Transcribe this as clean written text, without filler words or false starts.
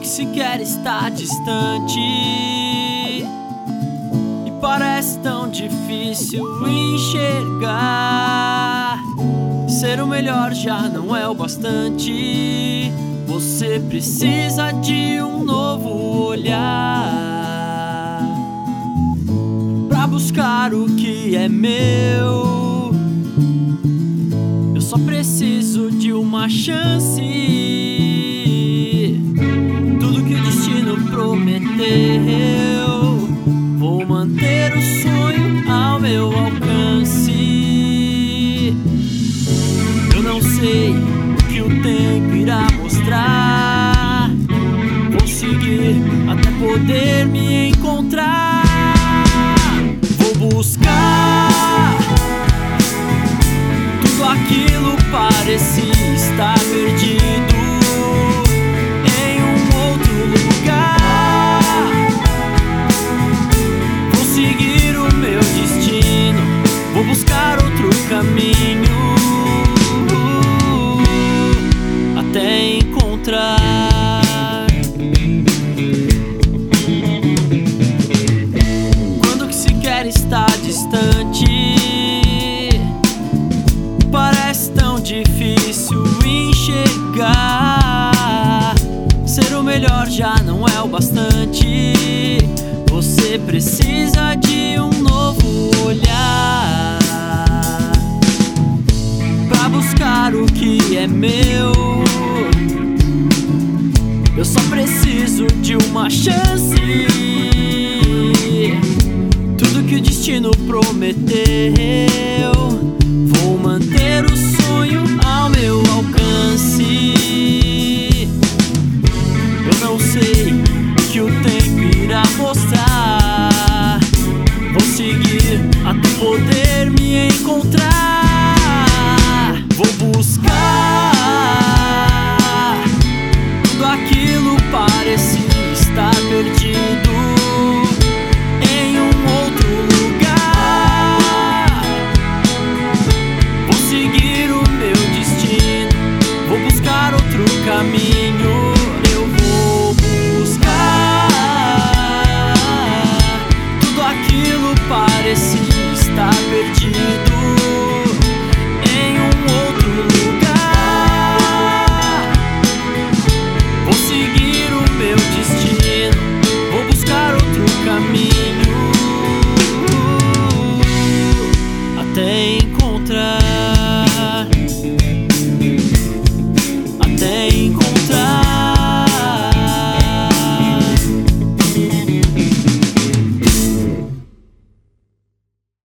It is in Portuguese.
que se quer está distante e parece tão difícil enxergar. Ser o melhor já não é o bastante. Você precisa de um novo olhar pra buscar o que é meu. Eu só preciso de uma chance. Tudo que o destino prometeu, vou manter o sonho ao meu alcance. Eu não sei o que o tempo irá mostrar. Vou seguir até poder me encontrar. Vou buscar tudo aquilo parecia estar perdido em um outro lugar. Vou seguir o meu destino, vou buscar outro caminho até encontrar. Quando o que se quer está distante, parece tão difícil enxergar. Ser o melhor já não é o bastante. Você precisa de um novo olhar pra buscar o que é meu. Eu só preciso de uma chance. Tudo que o destino prometeu, vou manter o sonho ao meu alcance. Eu não sei o que o tempo irá mostrar. Vou seguir até poder me encontrar. Vou buscar tudo aquilo parecia estar perdido em um outro lugar. Vou seguir o meu destino, vou buscar outro caminho. Eu vou buscar tudo aquilo parecia estar perdido em um outro lugar. Vou seguir o meu destino, vou buscar outro caminho até encontrar.